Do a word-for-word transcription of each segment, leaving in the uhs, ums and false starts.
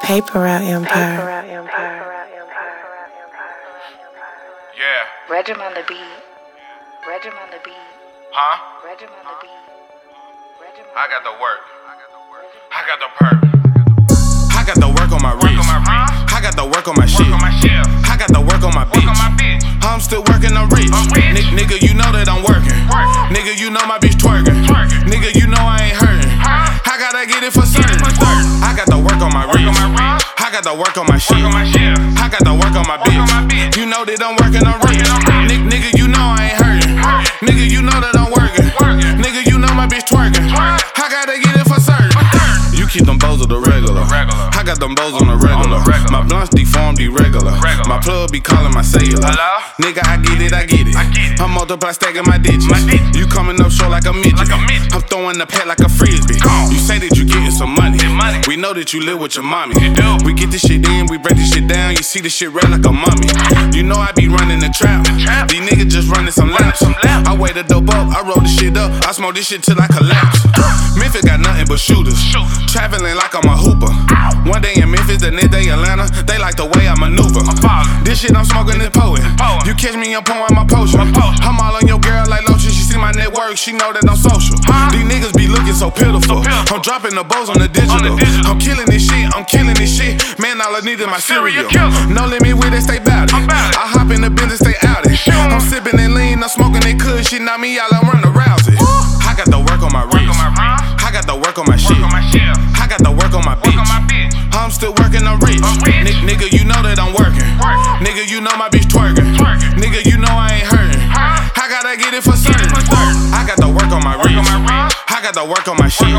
Paper Route Empire. Yeah. Regim on the beat. Regim on the beat. Huh? Regim on the beat. Regim on I got the work. I got the perk. I got the work on my wrist. I got the work on my shit. I got the work on my bitch. I'm still working, I'm rich. N- nigga, you know that I'm working. Nigga, you know my bitch twerking. Nigga, you know I ain't hurting. I gotta get it for certain. I got the work on my wrist. I got the work on my shit. I got the work on my bitch. You know that I'm working, I'm rich. N- nigga, you know I ain't hurting. Nigga, you know that I'm working. Nigga, you know my bitch twerking. I gotta get it for certain. You keep them bows of the regular. I got them bows on the regular. My blunts deformed irregular. My plug be calling my cellular. Nigga, I get it, I get it. I'm multiply stacking my ditches. You coming up short like a midget. I'm throwing the pet like a frisbee. You say that you getting some money. We know that you live with your mommy. We get this shit in, we break this shit down. You see this shit red like a mummy. You know I be running the trap. These niggas just running some laps. I weigh the dope up, I roll this shit up. I smoke this shit till I collapse. Memphis got nothing but shooters. Traveling like I'm a hooper. One day in Memphis, the next day Atlanta. They like the way I maneuver. This shit I'm smoking is poet. You catch me, I'm pouring my potion. I'm all on your girl like lotion. She see my network, she know that I'm social. These niggas be looking so pitiful. I'm dropping the bows on the digital. I'm killing this shit, I'm killing this shit. Man, all I need is my cereal. No limit with it, stay bout it. I hop in the business, stay out it. I'm sipping and lean, I'm smoking that good shit. Knock me out, I run the rousey. I got the work on my wrist. I got the work on my shit. I got the work on my bitch. I'm still working, I'm rich. N- nigga, you know that I'm working. Nigga, you know my bitch twerking. Nigga, you know I ain't hurting. I gotta get it for certain. I got the work on my wrist. I got the work on my shit.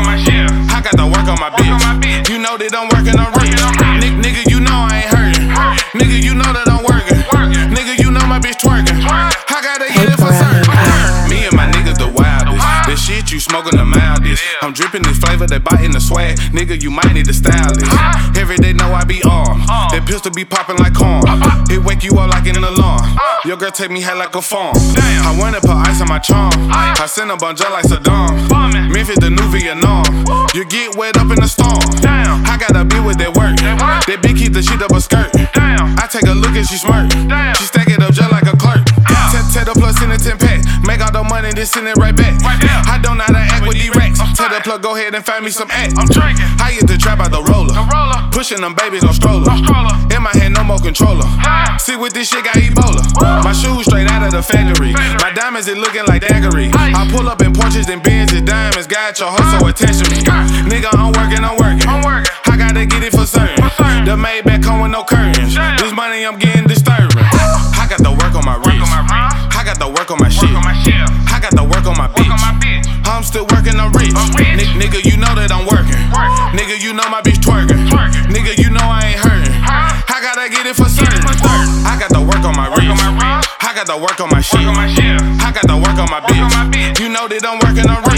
I got the work on my bitch. You know that I'm working, I'm rich. N- nigga, you know I ain't hurting. Nigga, you know that I'm working. Nigga, you know my bitch twerking. I gotta get it for certain. Me and my niggas the wildest. The shit you smoking the mildest. I'm dripping this flavor, they biting the swag. Nigga, you might need to style this. Every day know I be armed. That pistol be popping like corn. It wake you up like an alarm. Your girl take me high like a farm. I wanna put ice on my charm. I send a bunch up like Saddam. Memphis the new Vietnam. You get wet up in the storm. I got a bitch with that work. That bitch keep the shit up her skirt. I take a look and she smirk. She stack it up just like a clerk. Tell the plus in a ten pack. Make all the money, then send it right back. I don't know how to act with these racks. Tell the plug, go ahead and find me some act. I hit the trap out the roller. Pushing them babies on stroller. In my hand, no more controller. See with this shit got Ebola. My shoes straight out of the factory. My diamonds is looking like daggery. I pull up in Porsches and Benz and diamonds. Got your hoe so attached to me. Nigga, I'm working, I'm working. I gotta get it for certain. The Maybach come with no curtains. This money I'm getting disturbing. I got the work on my wrist. I got the work on my shit. I got the work on my bitch. I'm still working, I'm rich. N- nigga, you know that I'm working. Nigga, you know my bitch twerking. Nigga, you know I ain't hurting. I gotta get it for certain. I got the work on my wrist. I got the work on my shit. I got the work on my bitch. You know that I'm working, I'm rich.